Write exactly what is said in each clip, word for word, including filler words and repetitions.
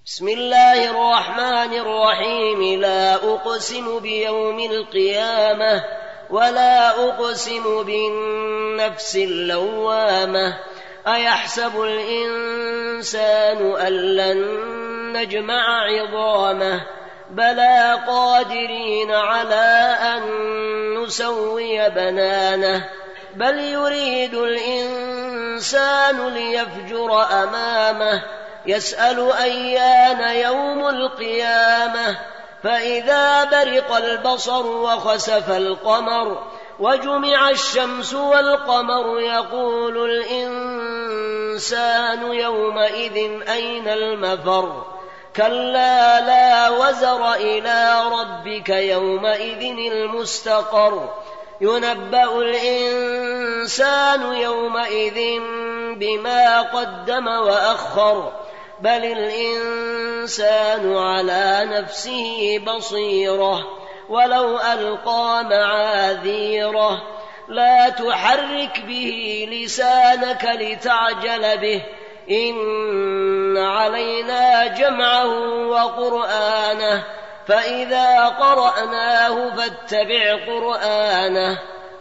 بسم الله الرحمن الرحيم لا أقسم بيوم القيامة ولا أقسم بالنفس اللوامة أيحسب الإنسان أن لن نجمع عظامه بلى قادرين على أن نسوي بنانه بل يريد الإنسان ليفجر أمامه يسأل أيان يوم القيامة فإذا برق البصر وخسف القمر وجمع الشمس والقمر يقول الإنسان يومئذ أين المفر كلا لا وزر إلى ربك يومئذ المستقر ينبأ الإنسان يومئذ بما قدم وأخر بل الإنسان على نفسه بصيرة ولو ألقى معاذيره لا تحرك به لسانك لتعجل به إن علينا جمعه وقرآنه فإذا قرأناه فاتبع قرآنه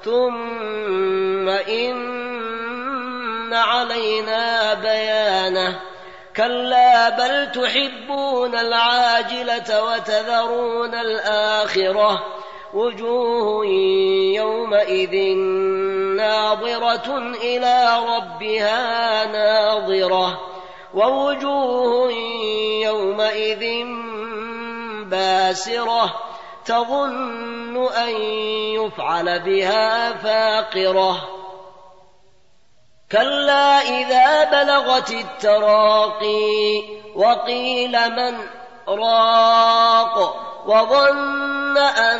ثم إن علينا بيانه كلا بل تحبون العاجلة وتذرون الآخرة وجوه يومئذ ناظرة إلى ربها ناظرة ووجوه يومئذ باسرة تظن أن يفعل بها فاقرة كلا إذا بلغت التراقي وقيل من راق وظن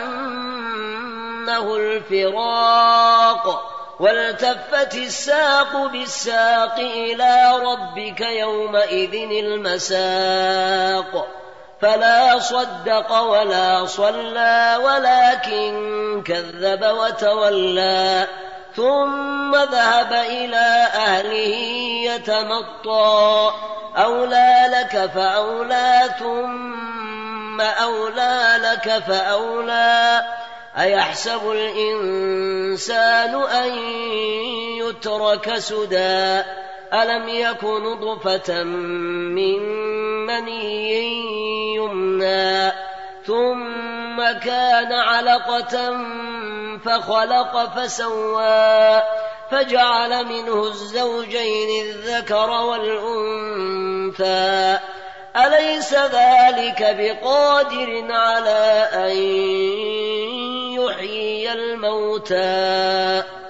أنه الفراق والتفت الساق بالساق إلى ربك يومئذ المساق فلا صدق ولا صلى ولكن كذب وتولى ثم ذهب إلى أهله يتمطى أولى لك فأولى ثم أولى لك فأولى أيحسب الإنسان أن يترك سدى ألم يك نطفة من مني يمنى ثم كان علقة فخلق فسوى فجعل منه الزوجين الذكر والأنثى أليس ذلك بقادر على أن يحيي الموتى